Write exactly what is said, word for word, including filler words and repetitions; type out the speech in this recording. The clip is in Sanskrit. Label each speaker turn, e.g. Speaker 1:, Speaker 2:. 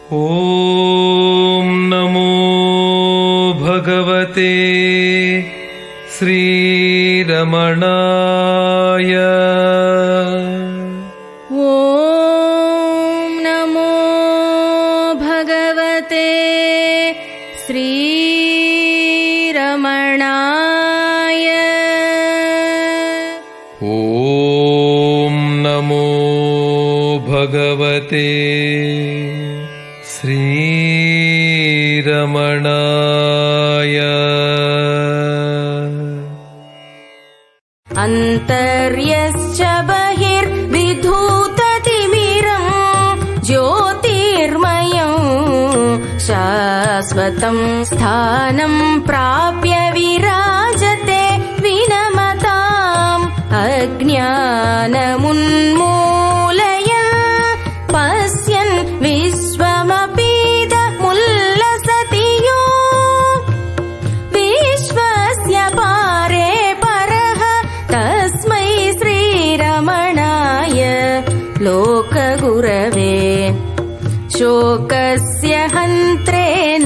Speaker 1: ॐ नमो भगवते श्रीरमणाय।
Speaker 2: ॐ नमो भगवते श्रीरमणाय।
Speaker 1: ॐ नमो भगवते श्रीरमणाय।
Speaker 2: अन्तर्यश्च बहिर्विधूततिमिरम् ज्योतिर्मयम् शाश्वतं स्थानं प्राप्य विराजते विनमताम् अज्ञानमुन्मूलयन् पश्यन् विश्वमपीदमुल्लसति यो विश्वस्य पारे परः तस्मै श्रीरमणाय लोकगुरवे। शोकस्य हन्त्रे